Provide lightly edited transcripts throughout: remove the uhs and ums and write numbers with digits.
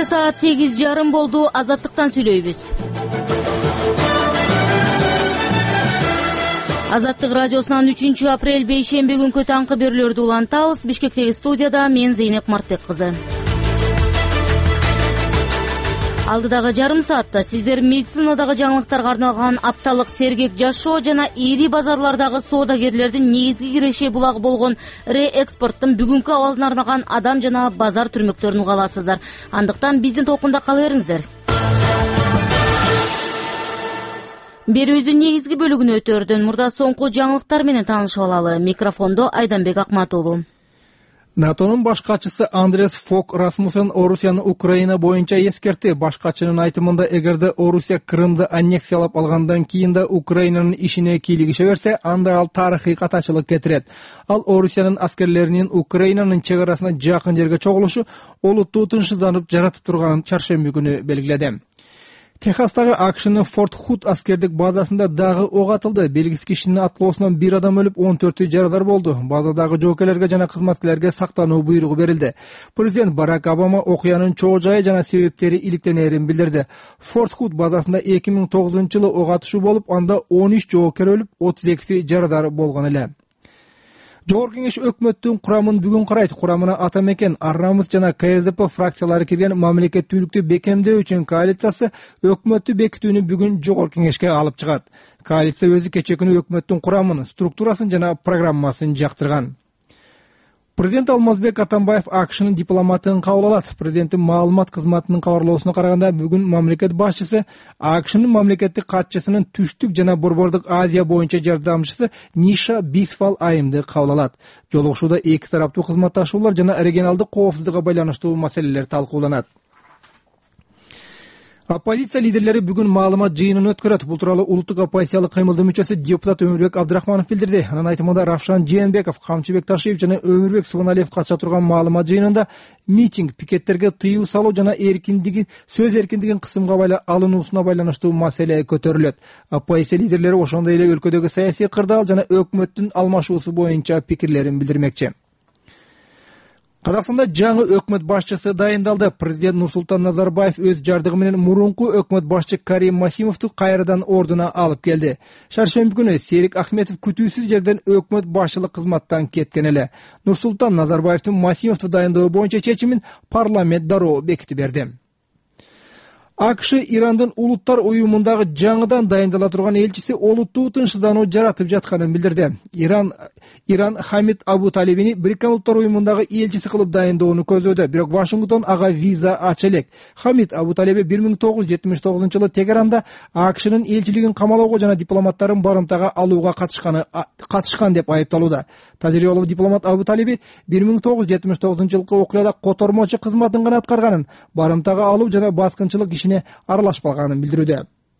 саат 8:30 болду. Азаттыктан сүйлөйбүз. Азаттык радиосунан 3 апрель бейшемби күнкү таңкы берүүлөрдү улантабыз. Бишкектеги студияда мен Зейнеп Мартбек кызы. Алдыдагы жарым саатта сиздер медицинадагы жаңылыктарга арналган апталык сергек жашоо жана ири базарлардагы соодагерлердин негизги киреши булагы болгон реэкспорттун бүгүнкү абалына арналган адам жана базар түрмөктөрүн уга аласыздар. Андыктан биздин толкунда кала бериңиздер. Берүүбүздүн негизги бөлүгүнө өтөрдөн мурда соңку жаңылыктар менен таанышып алалы. Микрофондо Айданбек Акматулу. НАТОнун баш катчысы Андреас Фок Расмуссен Орусияны Украина боюнча эскертти. Баш катчынын айтымында, эгерде Орусия Крымды аннексиялап алгандан кийин да Украинанын ишине кийлигише берсе, анда ал тарыхый катачылык кетирет. Ал Орусиянын аскерлеринин Украинанын чек арасына жакын жерге чогулушу олуттуу тынчсызданып жаратып турганын чаршемби күнү белгиледи. Техастагы АКШнын Форт Худ аскердик базасында дагы ок атылды. Белгисиз кишинин атлоосунан 1 адам өлүп, 14 жарадар болду. Базадагы жоокерлерге жана кызматкерлерге сактануу буйругу берилди. Президент Барак Обама окуянын чоо жайы жана себептери иликтенерин билдирди. Форт Худ базасында 2009-жылы ок атышуу болуп, анда 13 жоокер өлүп, 32 жарадар болгон эле. Жогорку кеңеш өкмөттүн курамын бүгүн карайт. Курамына Атамекен, Арнамыз жана КСДП фракциялары кирген мамлекеттүүлүктү бекемдөө үчүн коалициясы өкмөттү бекитүүнү бүгүн жогорку кеңешке алып чыгат. Коалиция өзү кечээ күнү өкмөттүн курамын, структурасын жана программасын жактырган. Президент Алмазбек Атамбаев АКШнын дипломатын кабыл алат. Президенттин маалымат кызматынын кабарлоосуна караганда, бүгүн мамлекет башчысы АКШнын мамлекеттик катчысынын Түштүк жана Борбордук Азия боюнча жардамчысы Ниша Бисфал айымды кабыл алат. Жолугушууда эки тараптуу кызматташуулар жана регионалдык коопсуздукка байланыштуу маселелер талкууланат. Оппозиция лидерлери бүгүн маалымат жыйынын өткөрөт. Бул тууралуу улуттук оппозициялык кыймылдын мүчөсү депутат Өмүрбек Абдрахманов билдирди. Анын айтымында Равшан Жээнбеков, Камчыбек Ташиев жана Өмүрбек Субаналиев катыша турган маалымат жыйынында митинг, пикеттерге тыюу салуу жана сөз эркиндигин кысымга алынуусуна байланыштуу маселе көтөрүлөт. Оппозиция лидерлери ошондой эле өлкөдөгү саясий кырдаал жана өкмөттүн алмашуусу боюнча пикирлерин билдирмекчи. Казакстанда жаңы өкмөт башчысы дайындалды. Президент Нурсултан Назарбаев өз жардыгы менен мурунку өкмөт башчы Карим Масимовду кайрадан ордуна алып келди. Шаршемби күнү Серик Ахметов күтүүсүз жерден өкмөт башчылык кызматтан кеткен эле. Нурсултан Назарбаевдин Масимовду дайындоо боюнча чечимин парламент дароо бекитип берди. АКШ Ирандын улуттар уюмундагы жаңыдан дайындала турган элчиси олуттуу тынчсыздануу жаратып жатканын билдирди. Иран Хамид Абу Талибини Бириккен Улуттар уюмундагы элчиси кылып дайындоону көздөдө, бирок Вашингтон ага виза ача элек. Хамид Абу Талиби 1979-жылы Тегеранда АКШнын элчилигин камалоого жана дипломаттарын барымтага алууга катышкан деп айыпталууда. Тажрыйбалуу дипломат Абу Талиби 1979-жылкы окуяда котормочу кызматын гана аткарганын, барымтага алуу жана баскынчылык аралашпалганын билдирүүдө.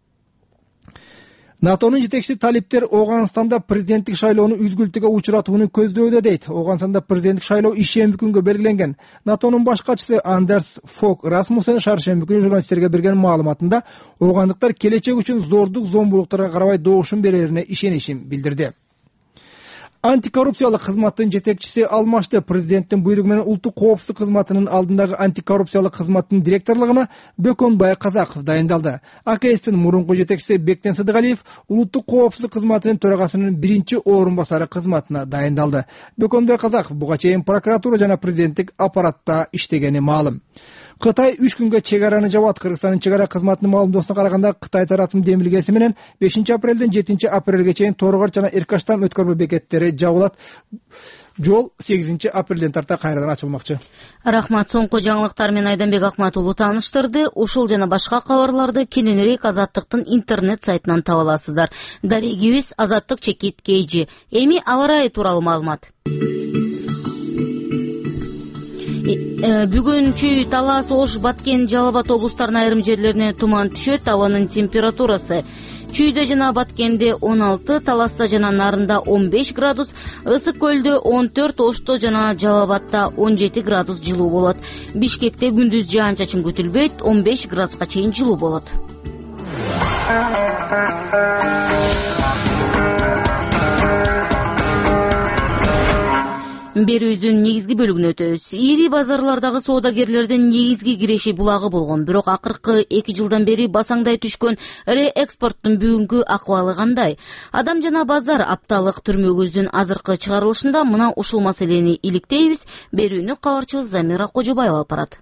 НАТОнун жетекчиси талиптер Оганстанда президенттик шайлоону үзгүлтүгө учуратууну көздөдө дейт. Оганстанда президенттик шайлоо ишемби күнгө белгиленген. НАТОнун баш катчысы Андерс Фок Расмуссен шаршемби күнү журналисттерге берген маалыматында огандыктар келечек үчүн зордук зомбулуктарга карабай добушун берерине ишенишин билдирди. Антикоррупциялык кызматтын жетекчиси алмашты. Президенттин буйругу менен улуттук коопсуздук кызматынын алдындагы антикоррупциялык кызматтын директорлугуна Бөкөнбай Казаков дайындалды. АКСтин мурунку жетекчиси Бектен Сыдыгалиев улуттук коопсуздук кызматынын төрагасынын биринчи орун басары кызматына дайындалды. Бөкөнбай Казаков буга чейин прокуратура жана президенттик аппаратта иштегени маалым. Кытай 3 күнгө чек араны жабат. Кыргызстандын чек ара кызматынын маалымдоосуна караганда, Кытай тараптын демилгеси менен 5 апрелден 7 апрелге чейин Торгор жана Эркаштам өткөрмө бекеттери жабылат. Жол 8 апрелден тарта кайрадан ачылмакчы. Рахмат. Соңку жаңылыктар менен Айданбек Акматулу тааныштырды. Ушул жана башка кабарларды кененирээк Азаттыктын интернет сайтынан таба аласыздар. Дарегибиз Азаттык _KG. Эми аба ырайы тууралуу маалымат. Бүгүн Чүй, Талас, Ош, Баткен, Жалал Абад облустарынын айрым жерлерине туман түшөт. Абанын температурасы Чүйдө жана Баткенде 16, Таласта жана Нарында 15 градус, Ысык көлдө 14, Ошто жана Жалал Абадта 17 градус жылуу болот. Бишкекте күндүз жаан-чачын күтүлбөйт, 15 градуска чейин жылуу болот. берүүбүздүн негизги бөлүгүнө өтөбүз. Ири базарлардагы соодагерлердин негизги киреши булагы болгон, бирок акыркы 2 жылдан бери басаңдай түшкөн реэкспорттун бүгүнкү акыбалы кандай? Адам жана базар апталык түрмөгүбүздүн азыркы чыгарылышында мына ушул маселени иликтейбиз. Берүүнү кабарчыбыз Замира Кожобаева алып барат.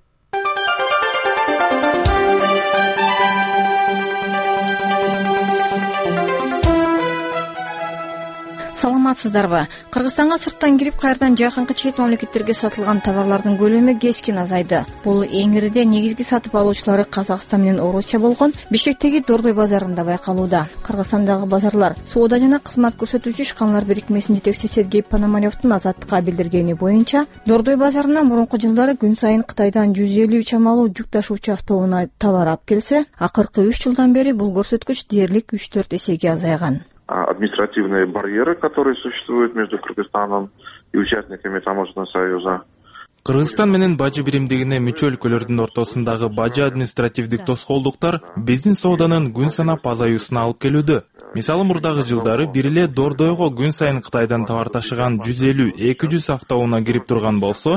Саламатсыздарбы? Кыргызстанга сырттан кирип, кайрадан жакынкы чет мамлекеттерге сатылган товарлардын көлөмү кескин азайды. Бул эң ириде негизги сатып алуучулары Казакстан менен Орусия болгон Бишкектеги Дордой базарында байкалууда. Кыргызстандагы базарлар соода жана кызмат көрсөтүүчү ишканалар бирикмесинин жетекчиси Сергей Пономаревдин Азаттыкка билдиргени боюнча, Дордой базарына мурунку жылдары күн сайын Кытайдан 150 чамалуу жүк ташуучу автоунаа товар алып келсе, акыркы 3 жылдан бери бул көрсөткүч дээрлик 3-4 эсеге азайган. Административные барьеры, которые существуют между Кыргызстаном и участниками таможенного союза. Кыргызстан менен бажы биримдигине мүчө өлкөлөрдүн ортосундагы бажы административдик тоскоолдуктар биздин сооданын күн санап азаюусуна алып келүүдө. Мисалы, мурдагы жылдары бир эле Дордойго күн сайын Кытайдан товар ташыган 150-200 автоунаа кирип турган болсо,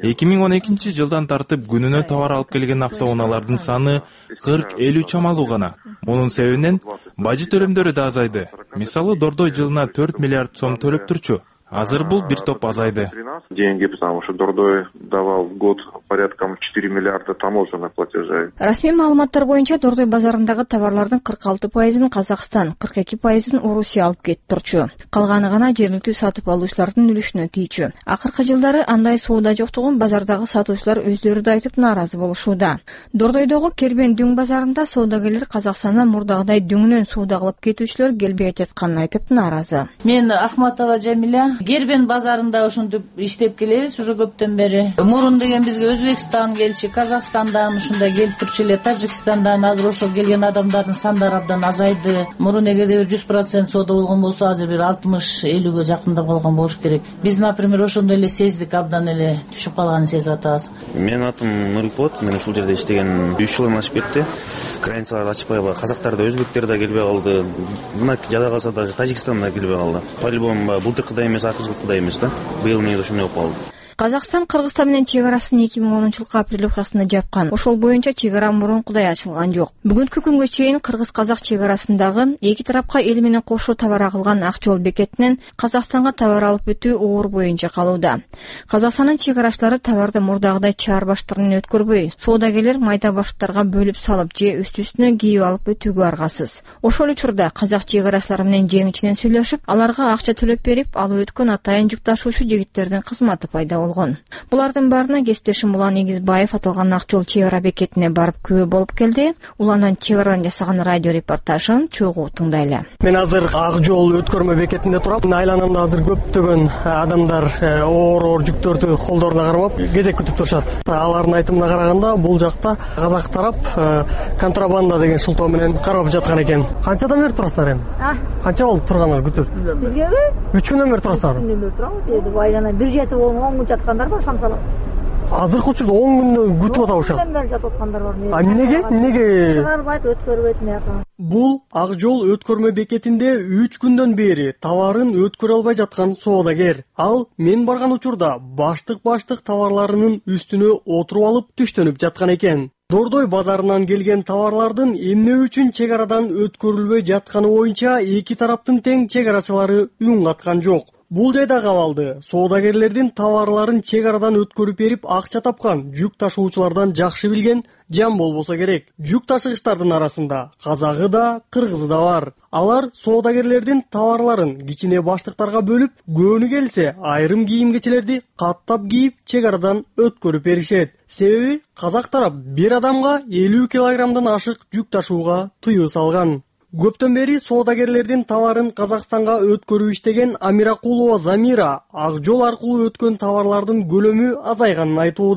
2012 жылдан тартып күнүнө товар алып келген автоунаалардын саны 40-50 чамалуу гана. Мунун себебинен бажы төлөмдөрү да азайды. Мисалы, Дордой жылына 4 миллиард сом төлөп турчу. Азыр бул бир топ азайды. Деньги, потому что Дордой давал в год порядком 4 миллиарда таможенных платежей. Расмий маалыматтар боюнча Дордой базарындагы товарлардын 46% Казакстан, 42% Орусия алып кетип турчу. Калганы гана жергиликтүү сатып алуучулардын үлүшүнө тийчү. Акыркы жылдары андай соода жоктугун базардагы сатуучулар өздөрү да айтып нааразы болушууда. Дордойдогу Кербен Дүң базарында соодагерлер Казакстандан мурдагыдай дүңүнөн соода кылып кетүүчүлөр келбей жатканын айтып нааразы. Мен Ахматова Жамиля, Кербен базарында ушинтип иштеп келебиз уже көптөн бери. Мурун деген бизге Өзбекстан келчи, Казакстандан ушундай келип турчу эле, Тажикстандан азыр ошо келген адамдардын сандары абдан азайды. Мурун эгерде 100% соода болгон болсо, азыр бир 60-50ге жакындап калган болуш керек. Биз, например, ошондой эле сездик, абдан эле түшүп калганын сезип атабыз. Менин атым Нурипот, мен ушул жерде иштеген 3 жылдан ашып кетти. Границаларды ачпай, казактар да, өзбектер да келбей калды. Мына жада калса даже Тажикстан да келбей калды. По-любому былтыркыдай эмес, акыркыдай эмес да. Быйыл эмне ошондой болуп калды. Казакстан Кыргызстан менен чек арасын 2010-жылкы апрель окуясында жапкан. Ошол боюнча чек ара мурункудай ачылган жок. Бүгүнкү күнгө чейин кыргыз-казак чек арасындагы эки тарапка эл менен кошо товар агылган ак жол бекетинен Казакстанга товар алып өтүү оор боюнча калууда. Казакстандын чек арачылары товарды мурдагыдай чаар баштарынан өткөрбөй, соодагерлер майда баштарга бөлүп салып же үстү-үстүнө кийип алып өтүүгө аргасыз. Ошол учурда казак чек арачылары менен жең ичинен сүйлөшүп, аларга акча төлөп берип, алып өткөн атайын жүк ташуучу жигиттердин кызматы пайда болгон. Булардын баарына кесиптешим Улан Эгизбаев аталган ак жол чек ара бекетине барып күбө болуп келди. Уландан чек арадан жасаган радио репортажын чогуу тыңдайлы. Мен азыр ак жол өткөрмө бекетинде турам. Айланамда азыр көптөгөн адамдар оор жүктөрдү колдоруна кармап кезек күтүп турушат. Алардын айтымына караганда бул жакта казак тарап контрабанда деген шылтоо менен карап жаткан экен. Канчадан бери турасыздар эми? Канча болду тургандар күтүп? Бизгеби? 3 күндөн бери турасыздар. 3 күндөн бери турабыз. Эди айлана бир жети болгон 10 күн жаткандар бар самсалап. Азыркы учурда 10 күндөн күтүп атабышат. Жатып аткандар бар. Эмнеге? Чыгарбайт, өткөрбөйт мыяка. Бул ак жол өткөрмө бекетинде 3 күндөн бери товарын өткөрө албай жаткан соодагер. Ал мен барган учурда баштык товарларынын үстүнө отуруп алып түштөнүп жаткан экен. Дордой базарынан келген товарлардын эмне үчүн чек арадан өткөрүлбөй жатканы боюнча эки тараптын тең чек арачылары үн каткан жок. Бул жайда кабалды. Соодагерлердин товарларын чек арадан өткөрүп берип акча тапкан жүк ташуучулардан жакшы билген жан болбосо керек. Жүк ташыгычтардын арасында казагы да, кыргызы да бар. Алар соодагерлердин товарларын кичине баштыктарга бөлүп, көөнү келсе айрым кийим-кечелерди каттап кийип чек арадан өткөрүп беришет. Себеби казак тарап бир адамга 50 килограммдан ашык жүк ташууга тыюу салган. Көптөн бери соодагерлердин товарын Казакстанга өткөрүп иштеген Амиракулова Замира ак жол аркылуу өткөн товарлардын көлөмү азайганын айтууда.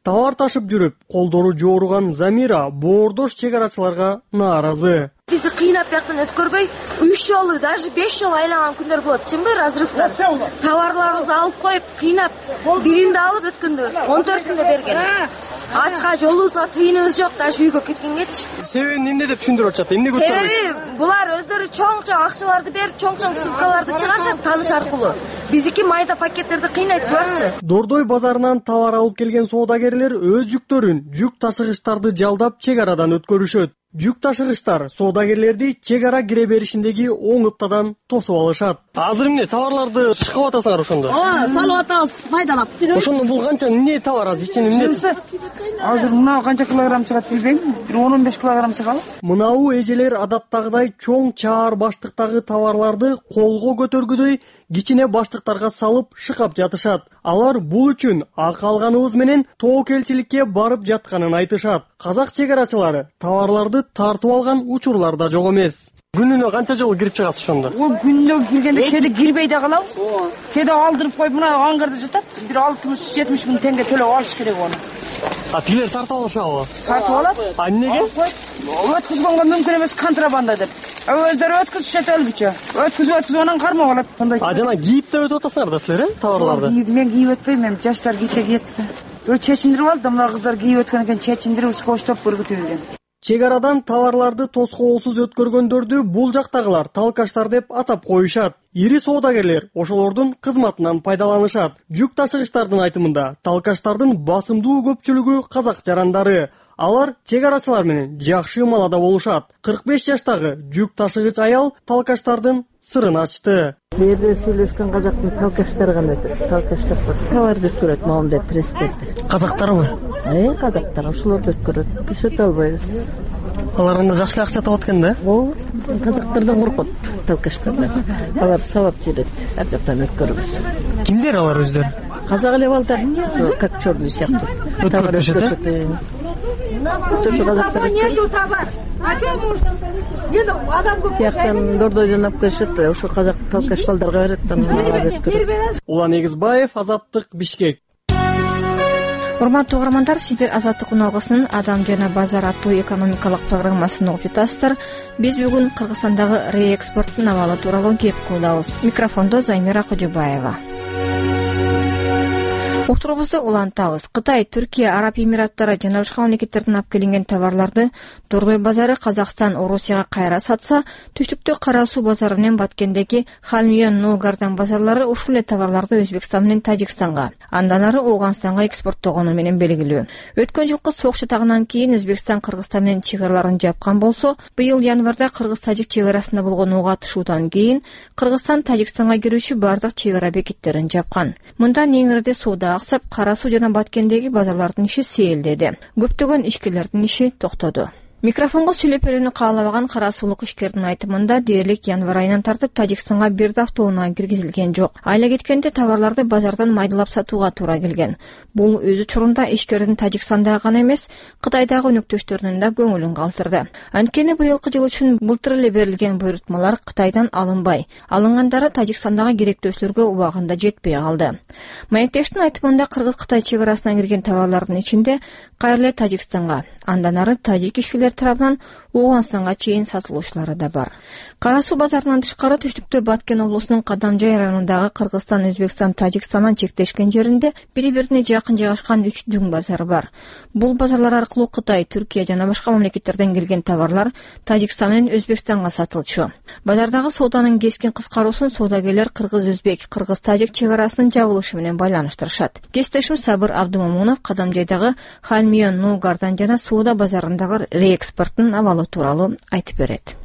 Товар ташып жүрүп, колдору жооруган Замира боордош чек арачыларга нааразы. Бизди кыйнап бияктан өткөрбөй, 3 жолу, даже 5 жолу айланган күндөр болот. Чынбы разрывдар. Товарларыбызды алып коюп, кыйнап, биринде алып өткөндө 14-күндө берген. Ачка жолубузга тыйыныбыз жок, даже үйгө кеткенгечи. Себебин эмне деп түшүндүрүп атышат? Эмне көтөрбөйт? Себеби булар өздөрү чоң-чоң акчаларды берип, чоң-чоң сумкаларды чыгарышат тааныш аркылуу. Биздики майда пакеттерди кыйнайт буларчы. Дордой базарынан товар алып келген соодагерлер өз жүктөрүн, жүк ташыгычтарды жалдап чек арадан өткөрүшөт. Жүк ташыгычтар соодагерлерди чек ара кире беришиндеги оң ыптадан тосуп алышат. Азыр эмне товарларды шыкып атасыңар ошондо? Ооба, салып атабыз, майдалап. Ошондо бул канча эмне товар азыр ичинде эмне? Азыр мына канча килограмм чыгат билбейм, бир 10-15 килограмм чыгалы. Мынау эжелер адаттагыдай чоң чаар баштыктагы товарларды колго көтөргүдөй кичине баштыктарга салып шыкап жатышат. Алар бул үчүн акы алганыбыз менен тоокелчиликке барып жатканын айтышат. Казак чек арачылары товарларды тартып алган учурлар да жок эмес. Күнүнө канча жолу кирип чыгасыз ошондо? Ол күнүнө киргенде кеде кирбей да калабыз. Кеде алдырып коюп мына аңгырда жатат. Бир 60-70 миң теңге төлөп алыш керек оны. Тилер тартып алышабы? Тартып алат. Эмнеге? Өткүзгөнгө мүмкүн эмес контрабанда деп. Өздөрү өткүзүшөт өлгүчө. Өткүзүп анан кармап алат. Сондай. Жана кийип да өтүп атасыңар да силер, товарларды? Мен кийип өтпөйм, мен жаштар кийсе кийет да. Бир чечиндирип алды, мына кыздар кийип өткөн экен, чечиндирип скоштоп бүргүтүлгөн. Чек арадан товарларды тоскоолсуз өткөргөндөрдү бул жактагылар талкаштар деп атап коюшат. Ири соодагерлер ошолордун кызматынан пайдаланышат. Жүк ташыгычтардын айтымында талкаштардын басымдуу көпчүлүгү казак жарандары. Алар чек арачылар менен жакшы маалада болушат. 45 жаштагы жүк ташыгыч аял талкаштардын сырын ачты. Берде сүйлөшкөн казактын талкаштары гана өтөт. Талкаштар товарды өткөрөт, моундай престерди. Казактарбы? Казактар ошолорду өткөрөт. Биз өтө албайбыз. Алар анда жакшы акча табат экен да? Ооба. Казактардан коркот талкаштардан. Алар сабап жүрөт. Ар жактан өткөрөбүз. Кимдер алар өздөрү? Казак эле балдар, как чёрный сыяктуу. Өткөрүп жүрөт. Өтөшө казактар. Тияктан Дордойдон алып келишет, ошо казак талкаш балдарга берет. Улан Эгизбаев, Азаттык, Бишкек. Урматтуу угармандар, сиздер Азаттык уналгысынын Адам жана базар аттуу экономикалык программасын угуп жатасыздар. Биз бүгүн Кыргызстандагы реэкспорттун абалы тууралуу кеп кылабыз. Микрофондо Замира Кожобаева. Уктурубузду улантабыз. Кытай, Түркия, Араб Эмираттары жана башка мамлекеттерден алып келинген товарларды Дордой базары Казакстан, Орусияга кайра сатса, түштүктө Кара суу базары менен Баткендеги Халмион, Нуугардан базарлары ушул эле товарларды Өзбекстан менен Тажикстанга, андан ары Ооганстанга экспорттогону менен белгилүү. Өткөн жылкы согуш жатагынан кийин Өзбекстан Кыргызстан менен чек араларын жапкан болсо, быйыл январда Кыргыз-Тажик чек арасында болгон уга атышуудан кийин Кыргызстан Тажикстанга кирүүчү бардык чек ара бекеттерин жапкан. Мындан неңирде соода аксап, Кара суу жана Баткендеги базарлардын иши сейилдеди. Көптөгөн ишкерлердин иши токтоду. Микрофонго сүйлөп берүүнү каалабаган кара суулук ишкердин айтымында дээрлик январ айынан тартып Тажикстанга бир да автоунаа киргизилген жок. Айла кеткенде товарларды базардан майдалап сатууга туура келген. Бул өз учурунда ишкердин Тажикстандагы гана эмес, Кытайдагы өнөктөштөрүнүн да көңүлүн калтырды. Анткени быйылкы жыл үчүн былтыр эле берилген буйрутмалар Кытайдан алынбай, алынгандары Тажикстандагы керектөөчүлөргө убагында жетпей калды. Маектештин айтымында Кыргыз-Кытай чек арасына кирген товарлардын ичинде кайра эле Тажикстанга, андан ары тажик ишкерлер тарабынан Ооганстанга чейин сатылуучулары да бар. Кара суу базарынан тышкары түштүктө Баткен облусунун Кадамжай районундагы Кыргызстан, Өзбекстан, Тажикстандан чектешкен жеринде бири-бирине жакын жайгашкан 3 дүң базар бар. Бул базарлар аркылуу Кытай, Түркия жана башка мамлекеттерден келген товарлар Тажикстан менен Өзбекстанга сатылчу. Базардагы сооданын кескин кыскаруусун соодагерлер Кыргыз-Өзбек, Кыргыз-Тажик чек арасынын жабылышы менен байланыштырышат. Кесиптешим Сабыр Абдумомунов Кадамжайдагы Халмион, Нуугардан жана соода базарындагы реэкспорттун абалы тууралуу айтып берет.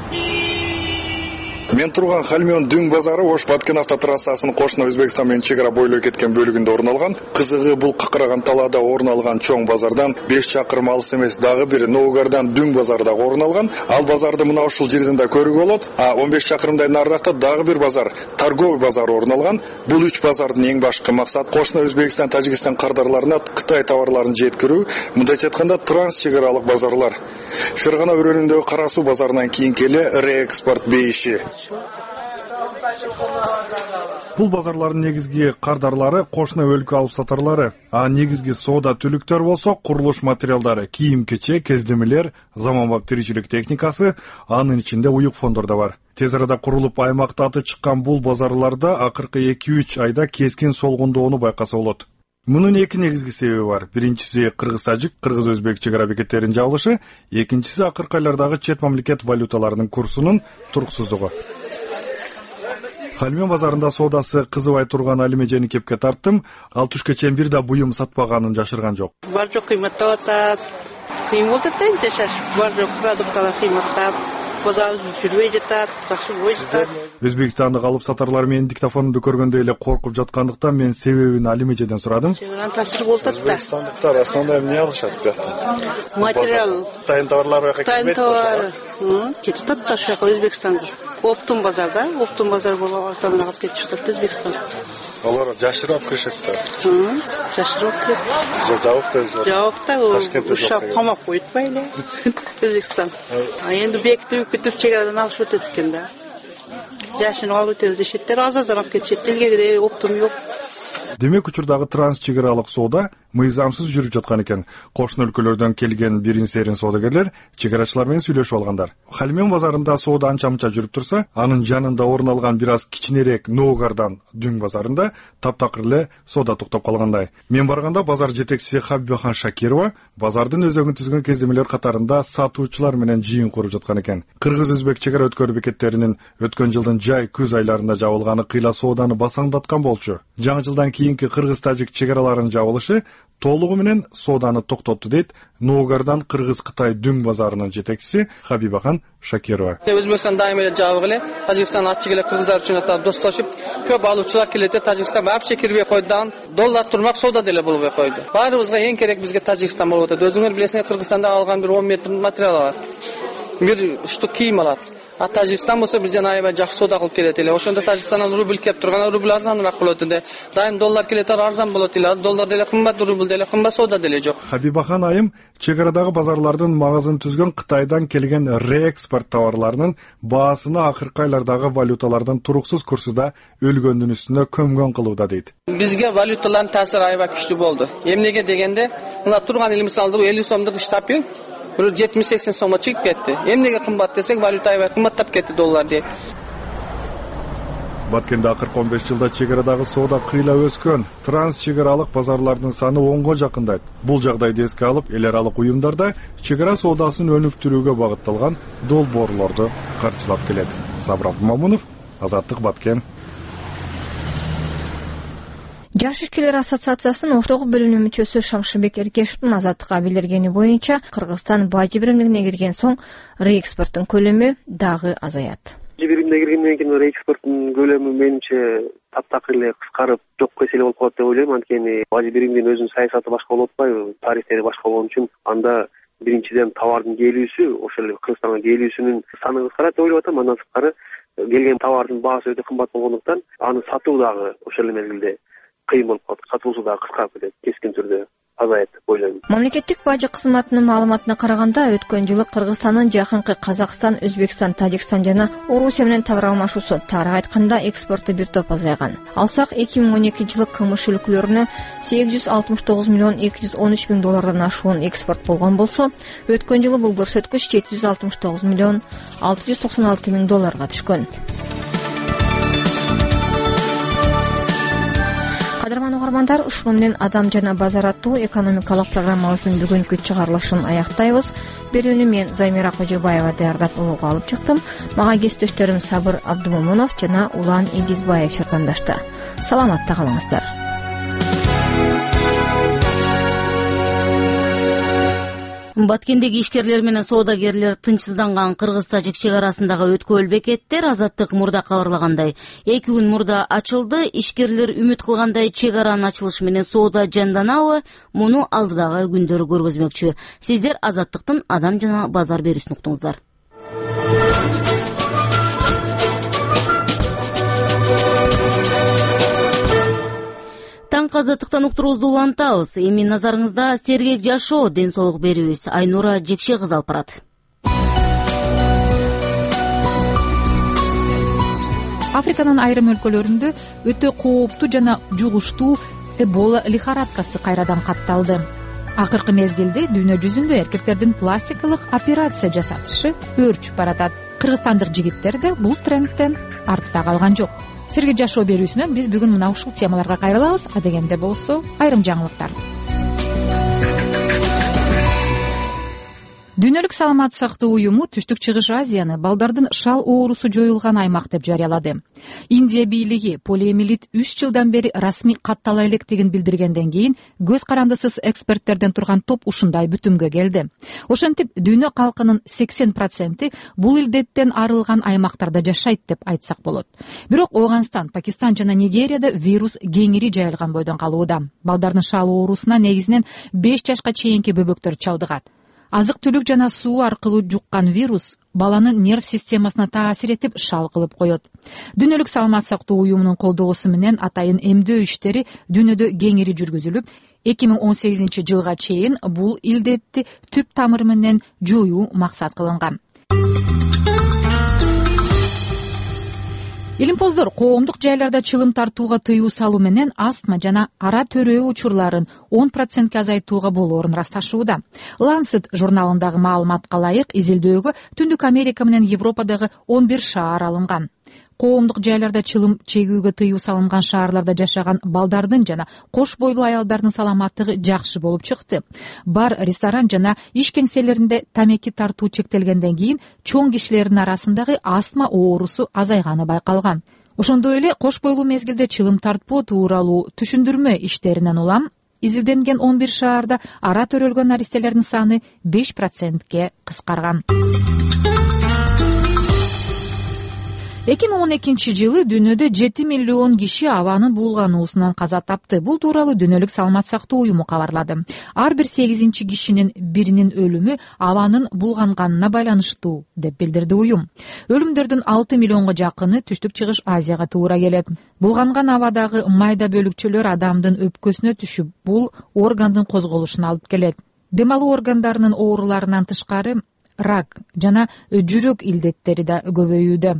Мен турган Халмион дүң базары Ош Баткен автотрассасынын кошуна Өзбекстан менен чек ара бойлой кеткен бөлүгүндө орун алган. Кызыгы бул кыкыраган талаада орун алган чоң базардан 5 чакырым алыс эмес дагы бир Нуугардан дүң базары да орун алган. Ал базарды мына ушул жерден да көрүүгө болот. 15 чакырымдай нарыракта дагы бир базар, торговый базар орун алган. Бул 3 базардын эң башкы максаты кошуна Өзбекстан, Тажикстан кардарларына Кытай товарларын жеткирүү, мындайча айтканда транс-чек аралык базарлар. Фергана өрөөнүндөгү Кара суу базарынан кийинки эле реэкспорт бейиши. Бул базарлардын негизги кардарлары кошуна өлкө алып сатарлары, а негизги соода түлүктөр болсо курулуш материалдары, кийим-кечек, кездемелер, заманбап тиричилик техникасы, анын ичинде уюк фондор да бар. Тез арада курулуп аймакта аты чыккан бул базарларда акыркы 2-3 айда кескин солгундоону байкаса болот. Мунун эки негизги себеби бар. Биринчиси кыргыз-тажик, кыргыз-өзбек чек ара бекеттеринин жабылышы, экинчиси акыркы айлардагы чет мамлекет валюталарынын курсунун туруксуздугу. Халмен базарында соодасы кызыбай турган Алиме жени кепке тарттым. Ал түшкө чейин бир да буюм сатпаганын жашырган жок. Бар жок кыйматтап атат. Кыйын болот да жашаш. Бар жок продукттар кыйматтап. Базар жүрбөй жатат, жакшы болбой жатат. Өзбекстандык алып сатарлар менин диктофонумду көргөндө эле коркуп жаткандыктан мен себебин Алиме жеден сурадым. Таасир болуп атат да. Өзбекстандыктар основной эмне алышат бuyakta? Материал. Тайын товарлар Тайын товар. Кетип атат да шуяка Өзбекстанга. Оптун базарда, оптун базар болуп арзаныраак алып кетип жатат Өзбекстанга. Алар жашырып киришет да. Жашырып кирет. Жабыкта ушак камап коюп атпайлы Өзбекстан. А энди бекитип бүтүп чегарадан алышып өтөт экен да. Жашын алып өтөбүз дешеттер, аз-аздан алып кетишет. Илгерээк оптум жок. Демек учурдагы транс-чек аралык соода мыйзамсыз жүрүп жаткан экен. Кошуна өлкөлөрдөн келген бирин-серин соодагерлер чек арачылар менен сүйлөшүп алгандар. Халмен базарында соода анча-мынча жүрүп турса, анын жанында орун алган бир аз кичинерээк Ноугардан Дүң базарында таптакыр эле соода токтоп калгандай. Мен барганда базар жетекчиси Хабибахан Шакирова базардын өзөгүн түзгөн кездемелер катарында сатуучулар менен жыйын куруп жаткан экен. Кыргыз-өзбек чек ара өткөрүү бекеттеринин өткөн жылдын жай-күз айларында жабылганы кыйла сооданы басаңдаткан болчу. Жаңы жылдан кийинки кыргыз-тажик чек араларынын жабылышы толугу менен сооданы токтотту дейт Ноугардан Кыргыз-Кытай Дүң базарынын жетекчиси Хабибахан Шакирова. Өзбекстан дайыма эле жабык эле, Тажикстан ачык эле кыргыздар үчүн ата достошуп, көп алуучулар келет, Тажикстан вообще кирбей койду, доллар турмак соода деле болбой койду. Баарыбызга эң керек бизге Тажикстан болуп атат. Өзүңөр билесиңер, Кыргызстанда алган бир 10 метр материал бар. Бир штук кийим алат. А Тажикстан болсо бир жана аябай жакшы соода кылып келет эле. Ошондо Тажикстандан рубль кеп турган, рубль арзаныраак болот эле. Дайым доллар келет, арзан болот эле. Доллар деле кымбат, рубль деле кымбат, соода деле жок. Хабибахан айым чек арадагы базарлардын магазын түзгөн Кытайдан келген реэкспорт товарларынын баасына акыркы айлардагы валюталардын туруксуз курсуда өлгөндүн үстүнө көмгөн кылууда дейт. Бизге валюталардын таасири аябай күчтүү болду. Эмнеге дегенде, мына турган эл мисалда 50 сомдук штапи bir 70-80 so'mga chiqib ketdi. Emnega qimmat desak, valyuta aybay qimmatlab ketdi dollar deb. Баткенде акыркы 15 жылда чек арадагы соода кыйла өскөн. Транс чек аралык базарлардын саны 10го жакындайт. Бул жагдайды эске алып, эл аралык уюмдарда чек ара соодасын өнүктүрүүгө багытталган долбоорлорду каржылап келет. Сабыр Абдумамунов, Азаттык, Баткен. Жаш ишкерлер ассоциациясынын оштогу бөлүмүнүн мүчөсү Шамшыбек Эркешевдин Азаттыкка билдиргени боюнча, Кыргызстан бажы биримдигине кирген соң реэкспорттун көлөмү дагы азаят. Бажы биримине киргенден кийин реэкспорттун көлөмү менимче таптакыр эле кыскарып, жок эселе болуп калат деп ойлойм. Анткени бажы биримдин өзүнүн саясаты башка болуп атпайбы, тарифтери башка болгон үчүн анда биринчиден товардын келүүсү, ошол эле Кыргызстанга келүүсүнүн саны кыскарат деп ойлоп атам. Андан сырткары келген товардын баасы өтө кымбат болгондуктан аны сатуу дагы ошол эле мезгилде кыйын болуп калат. Сатуусу дагы кыскарып кетет, кескин түрдө азайат деп ойлойм. Мамлекеттик бажы кызматынын маалыматына караганда, өткөн жылы Кыргызстандын жакынкы Казакстан, Өзбекстан, Тажикстан жана Орусия менен товар алмашуусу, тааrak айтканда экспорту бир топ азайган. Алсак 2012 жылы КМШ өлкөлөрүнө 869 миллион 213 миң доллардан ашуун экспорт болгон болсо, өткөн жылы бул көрсөткүч 769 миллион 696 миң долларга түшкөн. Кадырман угармандар, ушуну менен Адам жана базар аттуу экономикалык программабыздын бүгүнкү чыгарылышын аяктайбыз. Берүүнү мен Замира Кожобаева даярдап улууга алып чыктым. Мага кесиптештерим Сабыр Абдумамунов жана Улан Игизбаев жардамдашты. Саламатта калыңыздар. Баткендеги ишкерлер менен соодагерлер тынчсызданган Кыргыз-Тажик чек арасындагы өткөл бекеттер Азаттык мурда кабарлагандай 2 күн мурда ачылды. Ишкерлер үмүт кылгандай чек аранын ачылышы менен соода жанданабы, муну алдыдагы күндөрү көргөзмөкчү. Сиздер Азаттыктын Адам жана базар берүүсүн уктуңуздар. Таң Азаттыктан уктуруубузду улантабыз. Эми назарыңызда сергек жашоо, ден соолук берүүбүз. Айнура Жекше кыз алып барат. Африканын айрым өлкөлөрүндө өтө кооптуу жана жугуштуу Эбола лихорадкасы кайрадан катталды. Акыркы мезгилде дүйнө жүзүндө эркектердин пластикалык операция жасатышы өөрчүп баратат. Кыргызстандык жигиттер да бул трендтен артта калган жок. Сергей жашоо берүүсүнөн биз бүгүн мына ушул темаларга кайрылабыз. Адегенде болсо айрым жаңылыктар. Дүйнөлүк саламаттык сактоо уюму Түштүк Чыгыш Азияны балдардын шал оорусу жоюлган аймак деп жарыялады. Индия бийлиги полиомиелит 3 жылдан бери расмий каттала электигин билдиргенден кийин көз карандысыз эксперттерден турган топ ушундай бүтүмгө келди. Ошентип дүйнө калкынын 80% бул илдеттен арылган аймактарда жашайт деп айтсак болот. Бирок Афганистан, Пакистан жана Нигерияда вирус кеңири жайылган бойдон калууда. Балдардын шал оорусуна негизинен 5 жашка чейинки бөбөктөр чалдыгат. Азык-түлүк жана суу аркылуу жуккан вирус баланын нерв системасына таасир этип шал кылып коет. Дүйнөлүк саламаттык сактоо уюмунун колдоосу менен атайын эмдөө иштери дүйнөдө кеңири жүргүзүлүп, 2018 жылга чейин бул илдетти түп тамыры менен жоюу максат кылынган. Илимпоздор коомдук жайларда чылым тартууга тыюу салуу менен астма жана ара төрөө учурларын 10%ке азайтууга болоорун ырасташууда. Lancet журналындагы маалыматка ылайык изилдөөгө Түндүк Америка менен Европадагы 11 шаар алынган. Коомдук жайларда чылым чегүүгө тыюу салынган шаарларда жашаган балдардын жана кош бойлуу аялдардын саламаттыгы жакшы болуп чыкты. Бар, ресторан жана иш кеңселеринде тамеки тартуу чектелгенден кийин чоң кишилердин арасындагы астма оорусу азайганы байкалган. Ошондой эле кош бойлуу мезгилде чылым тартпоо тууралуу түшүндүрмө иштеринен улам изилденген 11 шаарда ара төрөлгөн наристелердин саны 5%ке кыскарган. 2012 жылы дүйнөдө 7 миллион киши абанын булгануусунан каза тапты. Бул тууралуу Дүйнөлүк саламаттык сактоо уюму кабарлады. Ар бир 8 кишинин биринин өлүмү абанын булганганына байланыштуу деп билдирди уюм. Өлүмдөрдүн 6 миллионго жакыны Түштүк Чыгыш Азияга туура келет. Булганган абадагы майда бөлүкчөлөр адамдын өпкөсүнө түшүп, бул органдын козголушуна алып келет. Дем алуу органдарынын ооруларынан тышкары рак жана жүрөк илдеттери да көбөйүүдө.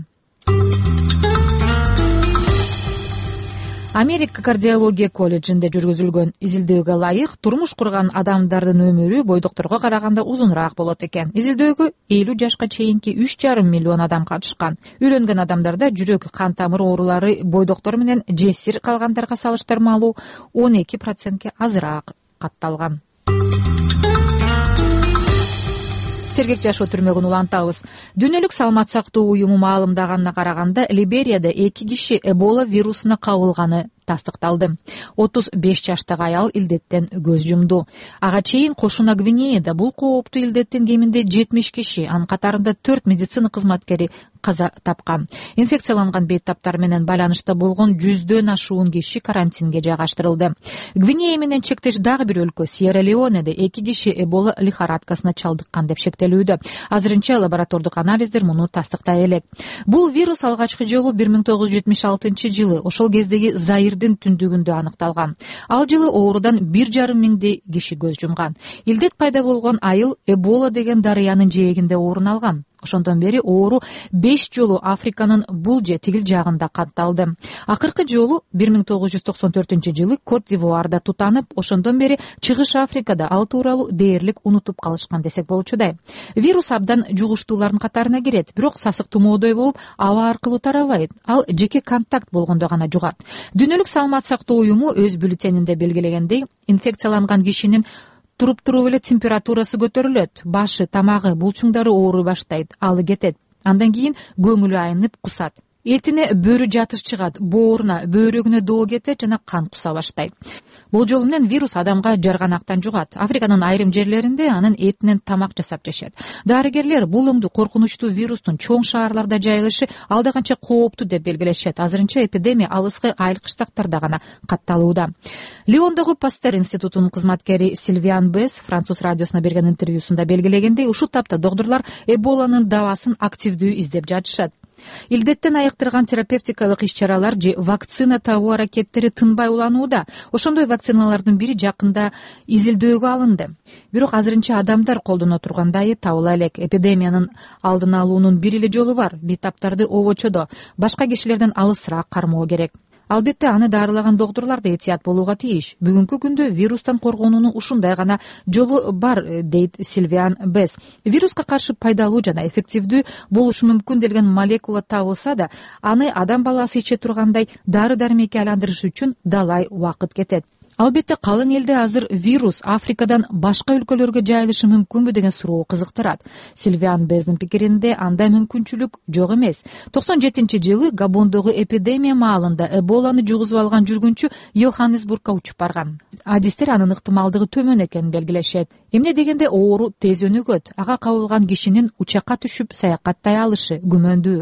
Америка кардиология колледжинде жүргүзүлгөн изилдөөгө ылайык турмуш курган адамдардын өмүрү бойдокторго караганда узунураак болот экен. Изилдөөгө 50 жашка чейинки 3,5 миллион адам катышкан. Үйлөнгөн адамдарда жүрөк кан тамыр оорулары бойдоктор менен жесир калгандарга салыштырмалуу 12%ке азыраак катталган. Сергек жашоо түрмөгүн улантабыз. Дүйнөлүк саламаттык сактоо уюму маалымдаганына караганда Либерияда 2 киши Эбола вирусуна кабылганы тастыкталды. 35 жаштагы аял илдеттен көз жумду. Ага чейин кошуна Гвинеяда бул кооптуу илдеттен кеминде 70 киши, анын катарында 4 медицина кызматкери каза тапкан. Инфекцияланган бейтаптар менен байланышта болгон 100дөн ашуун киши карантинге жайгаштырылды. Гвинея менен чектеш дагы бир өлкө Сьерра-Леонеде 2 киши Эбола лихорадкасына чалдыккан деп шектелүүдө. Азырынча лаборатордук анализдер муну тастыктай элек. Бул вирус алгачкы жолу 1976 жылы ошол кездеги Заирдин түндүгүндө аныкталган. Ал жылы оорудан 1,5 миңдей киши көз жумган. Илдет пайда болгон айыл Эбола деген дарыянын жээгинде орун алган. Ошондон бери оору 5 жолу Африканын бул же тигил жагында катталды. Акыркы жолу 1994 жылы Кот-д'Ивуарда тутанып, ошондон бери Чыгыш Африкада ал тууралуу дээрлик унутуп калышкан десек болчудай. Вирус абдан жугуштуулардын катарына кирет, бирок сасык тумоодой болуп, аба аркылуу тарабайт. Ал жеке контакт болгондо гана жугат. Дүйнөлүк саламаттык сактоо уюму өз бюллетенинде белгилегендей, инфекцияланган кишинин туруп эле температурасы көтөрүлөт, башы, тамагы, булчуңдары оорубай баштайт, алы кетет. Андан кийин көңүлү айнып кусат. Этине бөрү жатыш чыгат, бооруна, бөйрөгүнө доо кетет жана кан куса баштайт. Бул жолу менен вирус адамга жарганактан жугат. Африканын айрым жерлеринде анын этинен тамак жасап жашайт. Дарыгерлер бул оңду коркунучтуу вирустун чоң шаарларда жайылышы алда канча кооптуу деп белгилешет. Азырынча эпидемия алыскы айыл кыштактарда гана катталууда. Лиондогу Пастер институтунун кызматкери Сильвиан Бес француз радиосуна берген интервьюсунда белгилегендей, ушул тапта доктурлар Эболанын дабасын активдүү издеп жатышат. Илдеттен айыктырган терапевтикалык иш-чаралар же вакцина табуу аракеттери тынбай уланууда. Ошондой вакциналардын бири жакында изилдөөгө алынды. Бирок азырынча адамдар колдоно тургандай табыла элек. Эпидемиянын алдын алуунун бир эле жолу бар. Бейтаптарды обочодо, башка кишилерден алысыраак кармоо керек. Албетте аны дарылаган доктурлар да этият болууга тийиш. Бүгүнкү күндө вирустан коргонуунун ушундай гана жолу бар, дейт Сильвиан Бес. Вируска каршы пайдалуу жана эффективдүү болушу мүмкүн делген молекула табылса да, аны адам баласы иче тургандай дары-дармекке айландырыш үчүн далай убакыт кетет. Албетте калың элде азыр вирус Африкадан башка өлкөлөргө жайылышы мүмкүнбү деген суроо кызыктырат. Сильвиан Бездин пикиринде андай мүмкүнчүлүк жок эмес. 97-жылы Габондогу эпидемия маалында Эболаны жугузуп алган жүргүнчү Йоханнесбургка учуп барган. Адистер анын ыктымалдыгы төмөн экенин белгилешет. Эмне дегенде оору тез өнүгөт. Ага кабылган кишинин учакка түшүп саякаттай алышы күмөндүү.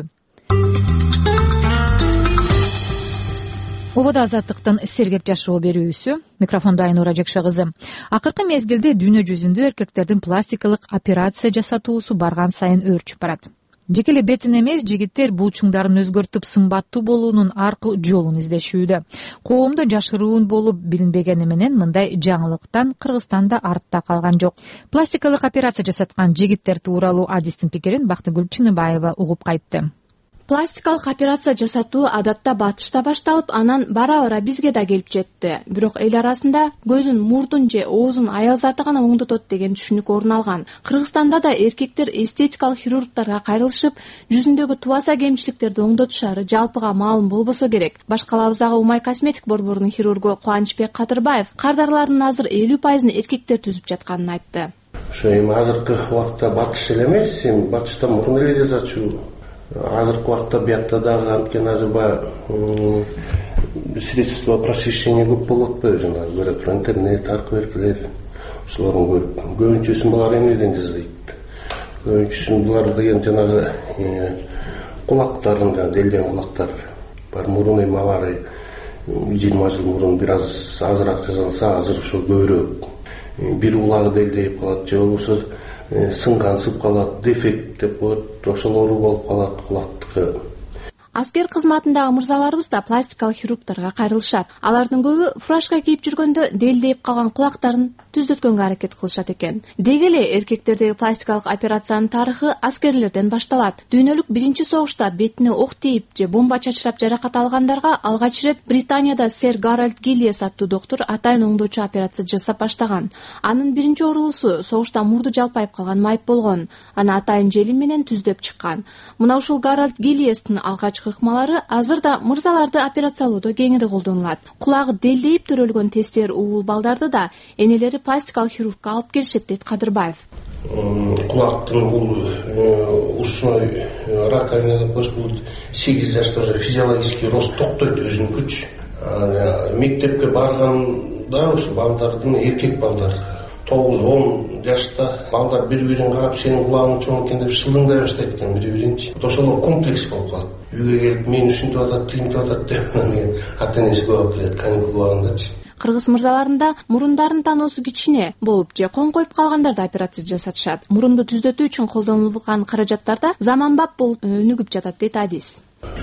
Убада азаттыктын сергек жашоо берүүсү. Микрофондо Айнура Жекше кызы. Акыркы мезгилде дүйнө жүзүндө эркектердин пластикалык операция жасатуусу барган сайын өөрчүп барат. Жеке эле бетин эмес, жигиттер булчуңдарын өзгөртүп сымбаттуу болуунун аркы жолун издешүүдө. Коомдо жашыруун болуп билинбегени менен мындай жаңылыктан Кыргызстан да артта калган жок. Пластикалык операция жасаткан жигиттер тууралуу адистин пикирин Бактыгүл Чыныбаева угуп кайтты. Пластикалык операция жасатуу адатта батышта башталып, анан бара-бара бизге да келип жетти. Бирок эл арасында көзүн, мурдун же оозун аял заты гана оңдотот деген түшүнүк орун алган. Кыргызстанда да эркектер эстетикалык хирургтарга кайрылышып, жүзүндөгү тубаса кемчиликтерди оңдотушары жалпыга маалым болбосо керек. Башкалабыздагы Умай косметик борборунун хирургу Кубанычбек Кадырбаев кардарлардын азыр 50% эркектер түзүп жатканын айтты. Ошо эми азыркы убакта батыш эле эмес, батышта мурун эле жасачу. Азыркы убакта биякта дагы анткени азыр баягы средства просвещения көп болуп атпайбы, жанагы көрө туруп интернет аркылуу эркелер. Ошолордун көрүп, көбүнчөсүн булар эмнеден жасайт? Көбүнчөсүн булар деген жанагы кулактарын, делден кулактар бар. Мурун эми алар 20 жыл мурун бир аз азыраак жасалса, азыр ошо көбүрөөк. Бир улагы делдейип калат, же болбосо сынгансып калат, дефект деп коет, ошолор болуп калат кулактыкы. Аскер кызматындагы мырзаларыбыз да пластикалык хирургтарга кайрылышат. Алардын көбү фуражка кийип жүргөндө делдейип калган кулактарын түздөткөнгө аракет кылышат экен. Деги эле эркектердеги пластикалык операциянын тарыхы аскерлерден башталат. Дүйнөлүк биринчи согушта бетине ок тийип же бомба чачырап жаракат алгандарга алгач ирет Британияда сэр Гарольд Гиллиес аттуу доктур атайын оңдоочу операция жасап баштаган. Анын биринчи орулуусу согушта мурду жалпайып калган майып болгон. Аны атайын желим менен түздөп чыккан. Мына ушул Гарольд Гиллиестин алгач ыкмалары азыр да мырзаларды операциялоодо кеңири колдонулат. Кулагы делдейип төрөлгөн тестер уул балдарды да энелери пластикалык хирургка алып келишет, дейт Кадырбаев. Кулактын бул ушной раковина деп коюш, бул 8 жашта уже физиологический рост токтойт, өзүнүн күч. Мектепке барганда ушу балдардын, эркек балдар 9-10 жашта балдар бири-бирин карап, сенин кулагың чоң экен деп шылыңдай баштайт экен бири-биринчи. Ошолор комплекс болуп калат. Үйгө келип мен ушинтип атат, тигинтип атат деп ата-энеси көп келет каникул убагындачы. Кыргыз мырзаларында мурундарын таноосу кичине болуп же коңкоюп калгандарда операция жасатышат. Мурунду түздөтүү үчүн колдонулган каражаттар да заманбап болуп өнүгүп жатат, дейт адис.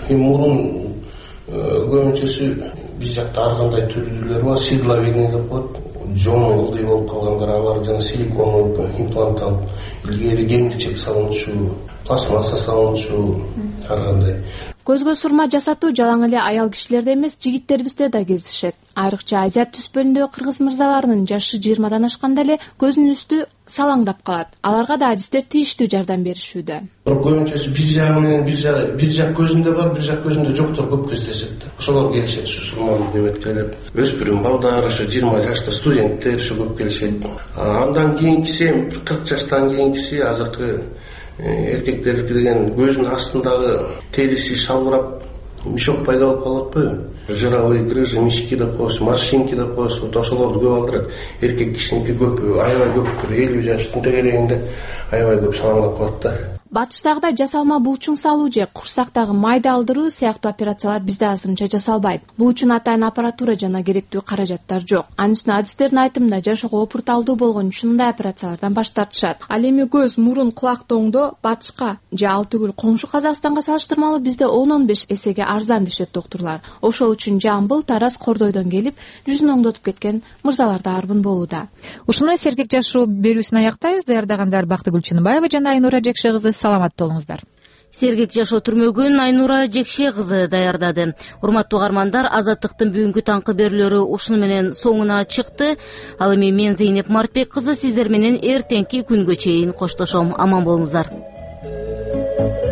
Мурун көбүнчөсү биз жакта ар кандай түрдүүлөр бар, сигловидный деп коет. Жоң ылдый болуп калгандар, алар жана силиконовый имплант алып, илгери кемдичек салынчу, пластмасса салынчу, ар кандай. Көзгө сурма жасатуу жалаң эле аял кишилерде эмес, жигиттерибизде да кездешет. Айрыкча Азия түспөлүндөгү кыргыз мырзаларынын жашы 20-дан ашканда эле көзүнүн үстү салаңдап калат. Аларга да адистер тийиштүү жардам беришүүдө. Көбүнчөсү бир жагы менен бир жак көзүндө бар, бир жак көзүндө жоктор көп кездешет. Ошолор келишет, ушу сурманы неметкелер. Өспүрүм балдар, ушу 20 жашта студенттер ушу көп келишет. Андан кийинкиси 40 жаштан кийинкиси азыркы эркектер деген көзүнүн астындагы териси шалбырап мешок пайда болуп калып атпайбы? Жировые грыжи, мешки деп коебуз, морщинки деп коебуз. Вот ошолорду көп алдырат. Эркек кишиники көп, аябай көп, 50 жаштын тегерегинде аябай көп салаңдап калат да. батыштагыдай жасалма булчуң салуу же курсактагы майды алдыруу сыяктуу операциялар бизде азырынча жасалбайт. Бул үчүн атайын аппаратура жана керектүү каражаттар жок. Анын үстүнө адистердин айтымында жашоого опурталдуу болгон үчүн мындай операциялардан баш тартышат. Ал эми көз, мурун, кулакты оңдоо батышка же ал түгүл коңшу Казакстанга салыштырмалуу бизде 10-15 эсеге арзан дешет доктурлар. Ошол үчүн Жамбыл, Тараз, Кордойдон келип жүзүн оңдотуп кеткен мырзалар да арбын болууда. Ушуну менен сергек жашоо берүүсүн аяктайбыз. Даярдагандар Бактыгүл Чыныбаева жана Айнура Жекше кызы. Саламатта болуңуздар. Сергек жашоо түрмөгүн Айнура Жекше кызы даярдады. Урматтуу угармандар, Азаттыктын бүгүнкү таңкы берүүлөрү ушуну менен соңуна чыкты. Ал эми мен Зейнеп Мартбек кызы сиздер менен эртеңки күнгө чейин коштошом. Аман болуңуздар.